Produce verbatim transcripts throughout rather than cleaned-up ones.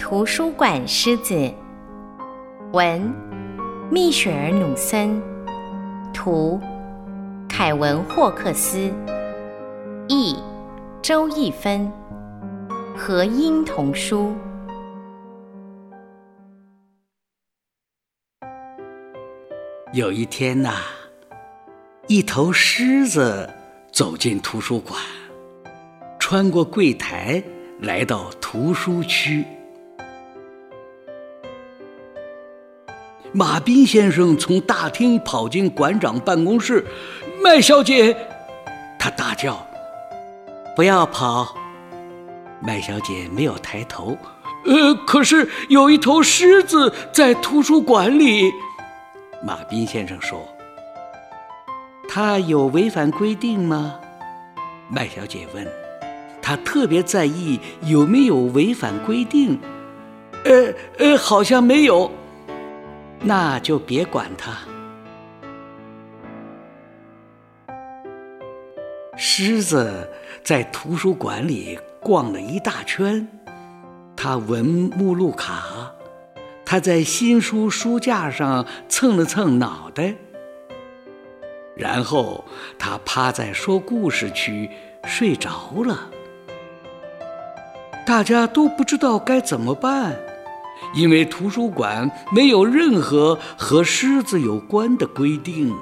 图书馆狮子，文蜜雪儿努森，图凯文霍克斯，译周逸芬，合音童书。 有一天呐、啊，一头狮子走进图书馆，穿过柜台来到图书区。马彬先生从大厅跑进馆长办公室，麦小姐，他大叫，不要跑。麦小姐没有抬头，呃，可是有一头狮子在图书馆里。马彬先生说，他有违反规定吗？麦小姐问。他特别在意有没有违反规定。呃呃，好像没有。那就别管他。狮子在图书馆里逛了一大圈，他闻目录卡，他在新书书架上蹭了蹭脑袋，然后他趴在说故事区睡着了。大家都不知道该怎么办，因为图书馆没有任何和狮子有关的规定。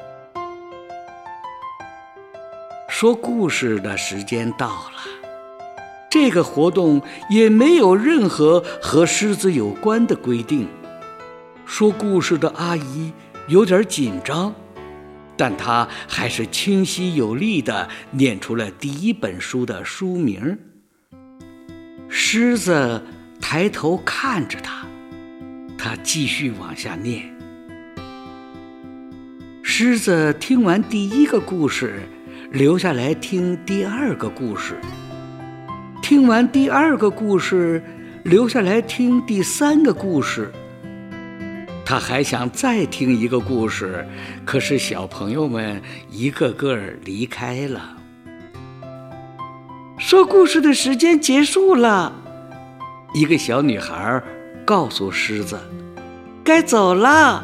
说故事的时间到了，这个活动也没有任何和狮子有关的规定。说故事的阿姨有点紧张，但她还是清晰有力地念出了第一本书的书名。狮子抬头看着他，他继续往下念。狮子听完第一个故事，留下来听第二个故事。听完第二个故事，留下来听第三个故事。他还想再听一个故事，可是小朋友们一个个离开了。说故事的时间结束了，一个小女孩告诉狮子，该走了。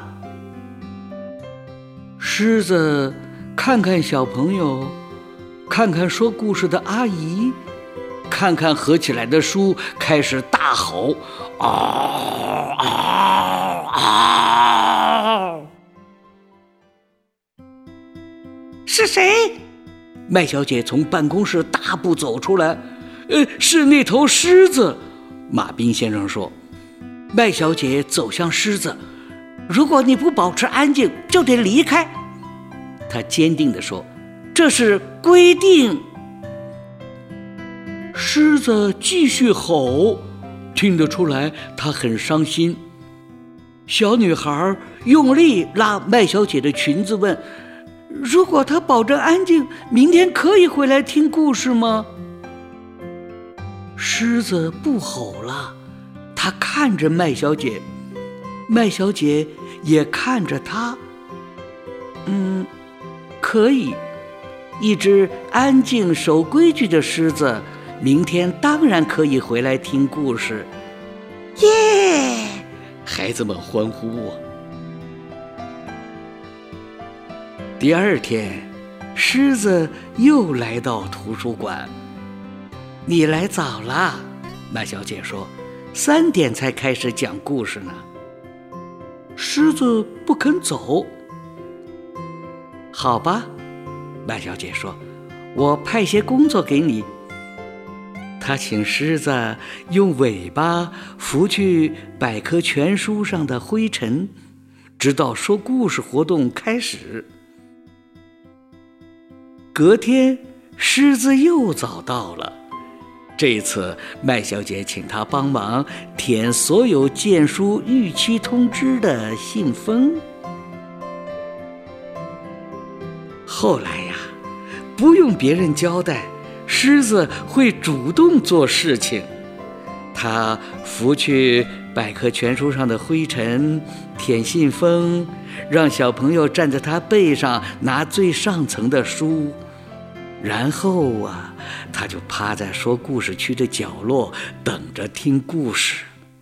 狮子看看小朋友，看看说故事的阿姨，看看合起来的书，开始大吼，嗷嗷嗷！是谁？麦小姐从办公室大步走出来，呃，是那头狮子。马彬先生说。麦小姐走向狮子，如果你不保持安静，就得离开。她坚定地说，这是规定。狮子继续吼，听得出来她很伤心。小女孩用力拉麦小姐的裙子问，如果她保证安静，明天可以回来听故事吗？狮子不吼了，他看着麦小姐，麦小姐也看着他。嗯，可以。一只安静守规矩的狮子，明天当然可以回来听故事。耶！孩子们欢呼啊。第二天，狮子又来到图书馆。你来早了，麦小姐说，三点才开始讲故事呢。狮子不肯走。好吧，麦小姐说，我派些工作给你。她请狮子用尾巴拂去百科全书上的灰尘，直到说故事活动开始。隔天，狮子又早到了。这次麦小姐请他帮忙填所有荐书逾期通知的信封。后来呀，不用别人交代，狮子会主动做事情。他拂去百科全书上的灰尘，填信封，让小朋友站在他背上拿最上层的书。然后啊，他就趴在说故事区的角落，等着听故事。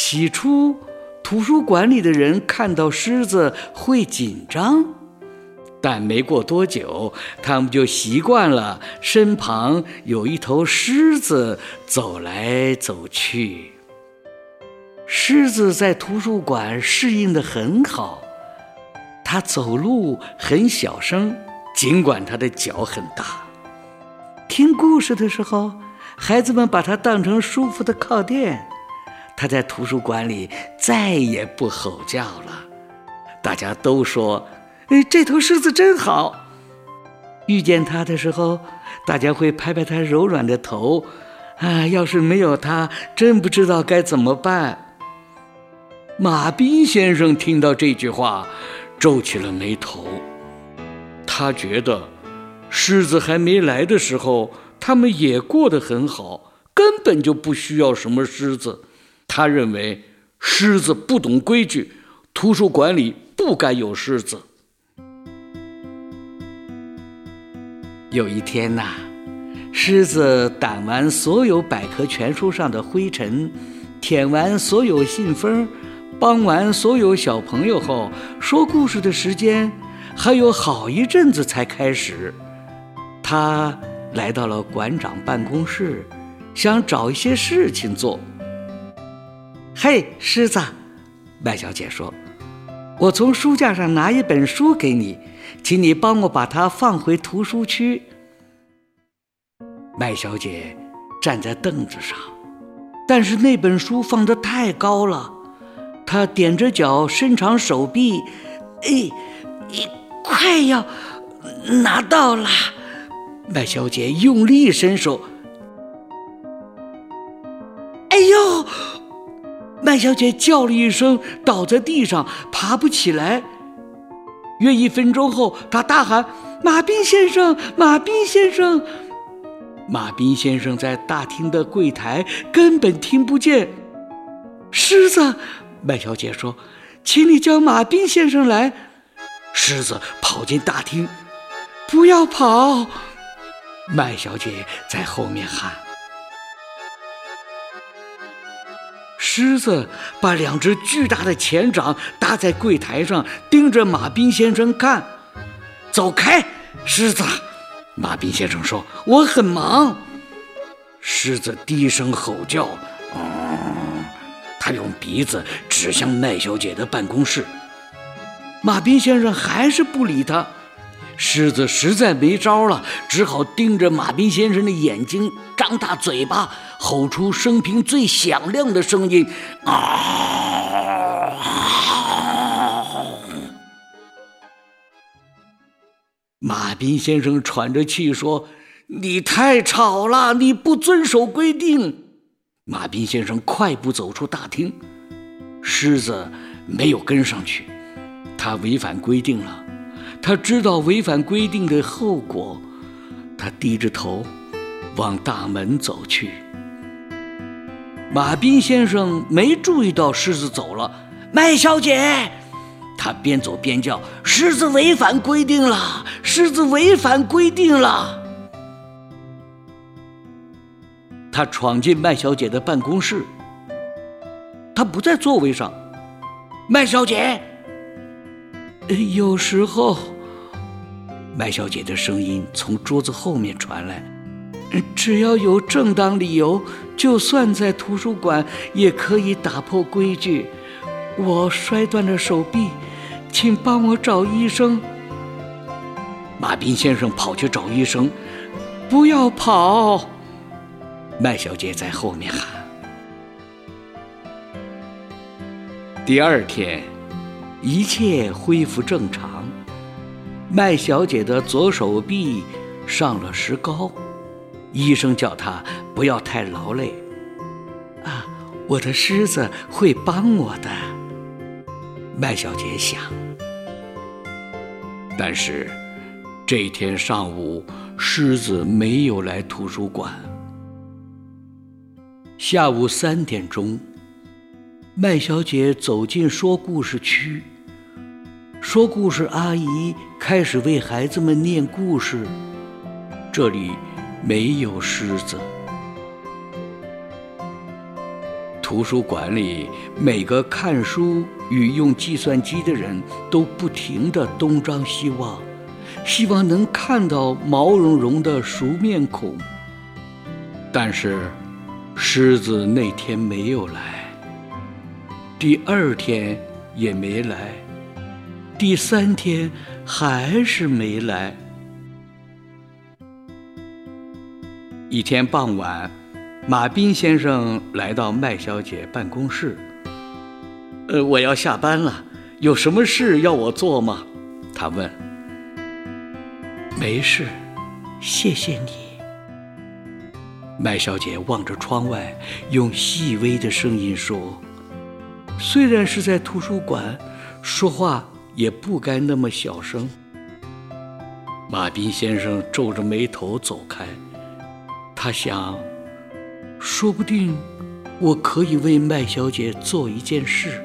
起初，图书馆里的人看到狮子会紧张，但没过多久，他们就习惯了身旁有一头狮子走来走去。狮子在图书馆适应得很好，它走路很小声，尽管它的脚很大。听故事的时候，孩子们把它当成舒服的靠垫。它在图书馆里再也不吼叫了。大家都说，哎，这头狮子真好。遇见它的时候，大家会拍拍它柔软的头。啊，要是没有它，真不知道该怎么办。马彬先生听到这句话，皱起了眉头。他觉得狮子还没来的时候，他们也过得很好，根本就不需要什么狮子。他认为狮子不懂规矩，图书馆里不该有狮子。有一天呐、啊，狮子掸完所有百科全书上的灰尘，舔完所有信封，帮完所有小朋友后，说故事的时间还有好一阵子才开始。他来到了馆长办公室，想找一些事情做。嘿，狮子，麦小姐说，我从书架上拿一本书给你，请你帮我把它放回图书区。麦小姐站在凳子上，但是那本书放得太高了。她踮着脚，伸长手臂，哎，快要拿到了。麦小姐用力伸手，哎呦！麦小姐叫了一声，倒在地上，爬不起来。约一分钟后，她大喊：“马彬先生，马彬先生！”马彬先生在大厅的柜台根本听不见。狮子，麦小姐说，请你叫马彬先生来。狮子跑进大厅，不要跑！麦小姐在后面喊。狮子把两只巨大的前掌搭在柜台上，盯着马彬先生看。走开，狮子！马彬先生说，我很忙。狮子低声吼叫，嗯，他用鼻子指向麦小姐的办公室。马彬先生还是不理他。狮子实在没招了，只好盯着马彬先生的眼睛，张大嘴巴，吼出生平最响亮的声音：啊！马彬先生喘着气说：“你太吵了，你不遵守规定。”马彬先生快步走出大厅，狮子没有跟上去，他违反规定了。他知道违反规定的后果，他低着头往大门走去。马彬先生没注意到狮子走了。麦小姐，他边走边叫：“狮子违反规定了，狮子违反规定了！”他闯进麦小姐的办公室，她不在座位上。麦小姐，有时候，麦小姐的声音从桌子后面传来，只要有正当理由，就算在图书馆也可以打破规矩。我摔断了手臂，请帮我找医生。马彬先生跑去找医生。不要跑！麦小姐在后面喊。第二天，一切恢复正常。麦小姐的左手臂上了石膏，医生叫她不要太劳累。啊，我的狮子会帮我的，麦小姐想。但是这天上午，狮子没有来图书馆。下午三点钟，麦小姐走进说故事区。说故事阿姨开始为孩子们念故事，这里没有狮子。 图书馆里每个看书与用计算机的人都不停地东张西望，希望能看到毛茸茸的熟面孔。但是狮子那天没有来，第二天也没来，第三天还是没来。一天傍晚，马彬先生来到麦小姐办公室。呃，我要下班了，有什么事要我做吗？他问。没事，谢谢你。麦小姐望着窗外，用细微的声音说，虽然是在图书馆，说话也不该那么小声。马彬先生皱着眉头走开，他想，说不定我可以为麦小姐做一件事。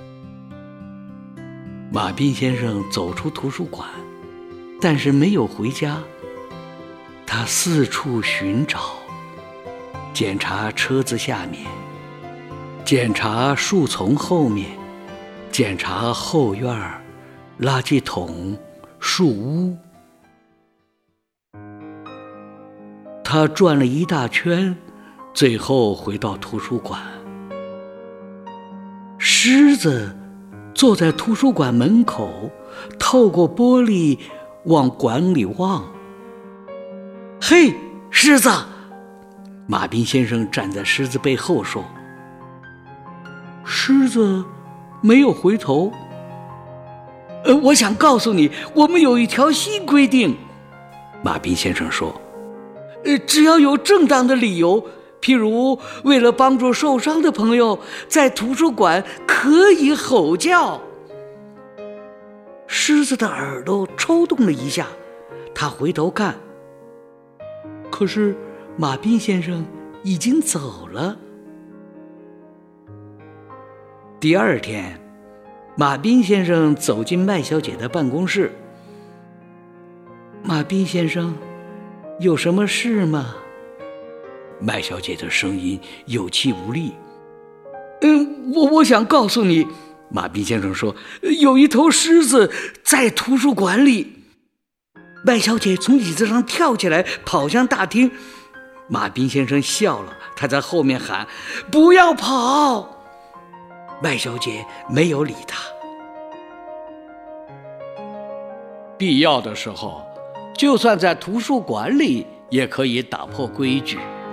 马彬先生走出图书馆，但是没有回家。他四处寻找，检查车子下面，检查树丛后面，检查后院、垃圾桶、树屋。他转了一大圈，最后回到图书馆。狮子坐在图书馆门口，透过玻璃往馆里望。嘿，狮子！马彬先生站在狮子背后说。狮子没有回头。呃，我想告诉你，我们有一条新规定。马彬先生说，呃，只要有正当的理由，譬如为了帮助受伤的朋友，在图书馆可以吼叫。狮子的耳朵抽动了一下，他回头看，可是马彬先生已经走了。第二天，马彬先生走进麦小姐的办公室。马彬先生，有什么事吗？麦小姐的声音有气无力。嗯，我我想告诉你，马彬先生说，有一头狮子在图书馆里。麦小姐从椅子上跳起来，跑向大厅。马彬先生笑了，他在后面喊，不要跑。麦小姐没有理他。必要的时候，就算在图书馆里也可以打破规矩。